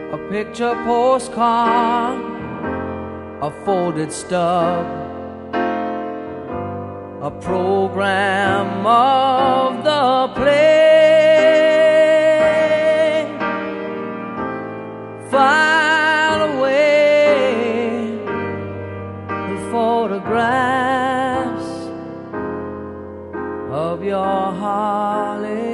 a picture postcard, a folded stub, a program of the play, file away the photographs of your holiday.